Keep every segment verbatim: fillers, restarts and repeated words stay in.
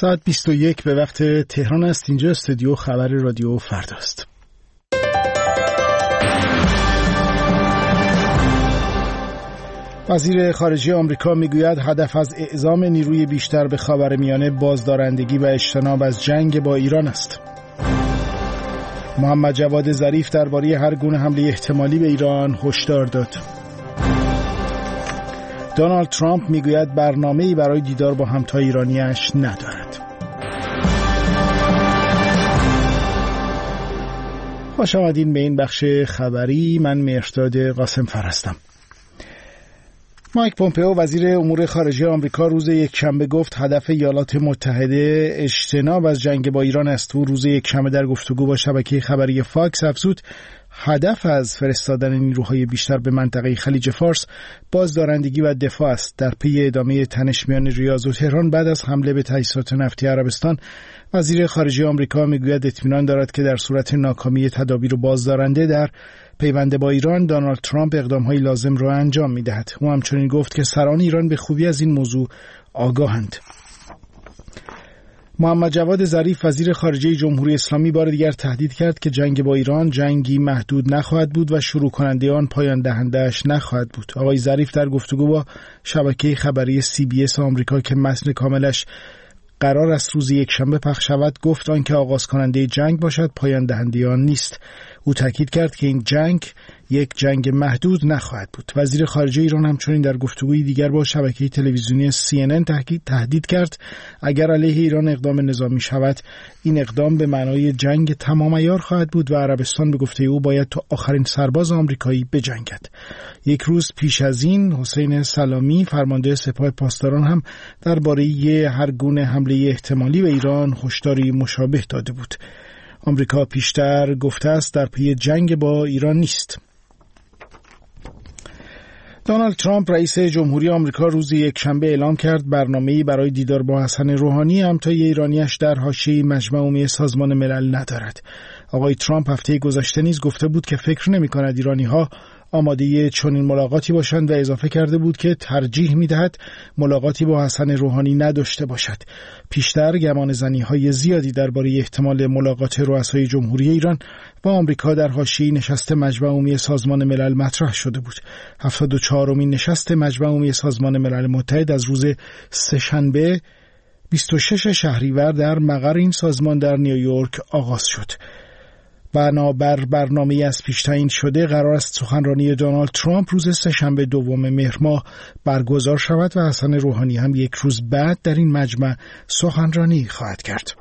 ساعت بیست و یک به وقت تهران است. اینجا استودیو خبر رادیو فرداست. وزیر خارجه آمریکا میگوید هدف از اعزام نیروی بیشتر به خاورمیانه بازدارندگی و اجتناب از جنگ با ایران است. محمد جواد ظریف درباره هر گونه حمله احتمالی به ایران هشدار داد. دونالد ترامپ میگوید برنامه‌ای برای دیدار با همتای ایرانیش ندارد. خوش آمدین به این بخش خبری. من مهرداد قاسم فر هستم. مایک پومپئو وزیر امور خارجه آمریکا روز یکشنبه گفت هدف ایالات متحده اجتناب از جنگ با ایران است. او روز یکشنبه در گفتگو با شبکه خبری فاکس افزود هدف از فرستادن نیروهای بیشتر به منطقه خلیج فارس بازدارندگی و دفاع است. در پی ادامه تنش میان ریاض و تهران بعد از حمله به تاسیسات نفتی عربستان، وزیر خارجه آمریکا میگوید اطمینان دارد که در صورت ناکامی تدابیر بازدارنده در پیوند با ایران، دونالد ترامپ اقدام‌های لازم را انجام می‌دهد. او همچنین گفت که سران ایران به خوبی از این موضوع آگاهند. محمد جواد ظریف وزیر خارجه جمهوری اسلامی بار دیگر تهدید کرد که جنگ با ایران جنگی محدود نخواهد بود و شروع کننده آن پایان دهنده‌اش نخواهد بود. آقای ظریف در گفتگو با شبکه خبری سی بی اس آمریکا که متن کاملش قرار است روز یکشنبه پخش شود گفت آنکه آغاز کننده جنگ باشد پایان دهنده آن نیست. او تاکید کرد که این جنگ یک جنگ محدود نخواهد بود. وزیر خارجه ایران همچنین در گفتگوی دیگر با شبکه تلویزیونی سی ان ان تهدید کرد اگر علیه ایران اقدام نظامی شود این اقدام به معنای جنگ تمام عیار خواهد بود و عربستان به گفته او باید تا آخرین سرباز آمریکایی بجنگد. یک روز پیش از این حسین سلامی فرمانده سپاه پاسداران هم درباره هر گونه حمله احتمالی به ایران هشداری مشابه داده بود. آمریکا پیشتر گفته است در پی جنگ با ایران نیست. دونالد ترامپ رئیس جمهوری آمریکا روز یکشنبه اعلام کرد برنامه‌ای برای دیدار با حسن روحانی همتای ایرانیش در حاشیه مجمع عمومی سازمان ملل ندارد. آقای ترامپ هفته گذشته نیز گفته بود که فکر نمی‌کند ایرانی‌ها آماده چنین ملاقاتی باشند و اضافه کرده بود که ترجیح می‌دهد ملاقاتی با حسن روحانی نداشته باشد. پیشتر گمانه‌زنی‌های زیادی درباره احتمال ملاقات رؤسای جمهوری ایران با آمریکا در حاشیه نشست مجمع عمومی سازمان ملل مطرح شده بود. هفتاد و چهارمین نشست مجمع عمومی سازمان ملل متحد از روز سه‌شنبه بیست و شش شهریور در مقر این سازمان در نیویورک آغاز شد. بنابر برنامه‌ای از پیش تعیین شده قرار است سخنرانی دونالد ترامپ روز سه‌شنبه دوم مهر ماه برگزار شود و حسن روحانی هم یک روز بعد در این مجمع سخنرانی خواهد کرد.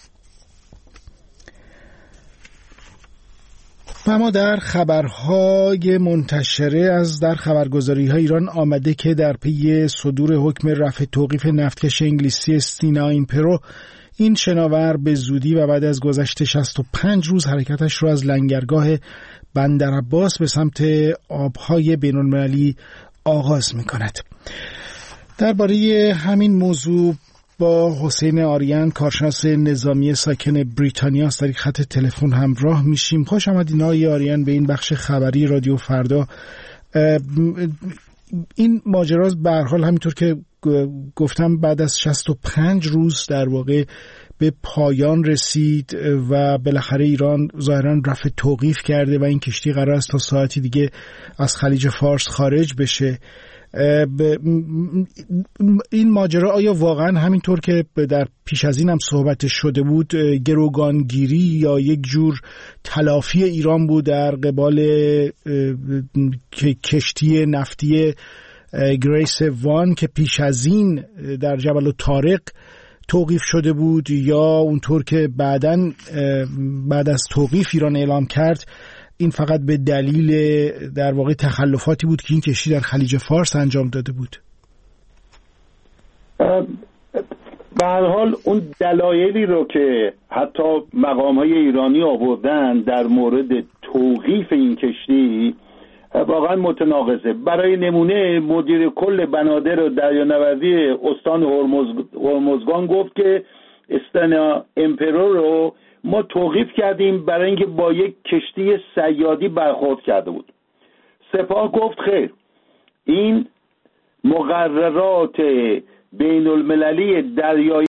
و اما در خبرهای منتشره از در خبرگزاری‌های ایران آمده که در پی صدور حکم رفع توقیف نفتکش انگلیسی استینا ایمپرو، این شناور به زودی و بعد از گذشت شصت و پنج روز حرکتش را از لنگرگاه بندرعباس به سمت آبهای بین‌المللی آغاز می‌کند. درباره همین موضوع با حسین آریان کارشناس نظامی ساکن بریتانیا از طریق خط تلفن همراه میشیم. خوش آمدین آقای آریان به این بخش خبری رادیو فردا. این ماجرا به هر حال همینطور که گفتم بعد از شصت و پنج روز در واقع به پایان رسید و بالاخره ایران ظاهراً رفع توقیف کرده و این کشتی قرار است تا ساعتی دیگه از خلیج فارس خارج بشه. این ماجرا آیا واقعا همینطور که در پیش از این هم صحبت شده بود گروگانگیری یا یک جور تلافی ایران بود در قبال کشتی نفتی گریس وان که پیش از این در جبل الطارق توقیف شده بود، یا اونطور که بعداً بعد از توقیف ایران اعلام کرد این فقط به دلیل در واقع تخلفاتی بود که این کشتی در خلیج فارس انجام داده بود؟ به هر حال اون دلایلی رو که حتی مقام‌های ایرانی آوردن در مورد توقیف این کشتی واقعا متناقضه. برای نمونه مدیر کل بنادر و دریانوردی استان هرمزگان گفت که استنا امپرو رو ما توقیف کردیم برای اینکه با یک کشتی صیادی برخورد کرده بود. سپاه گفت خیر، این مقررات بین المللی دریایی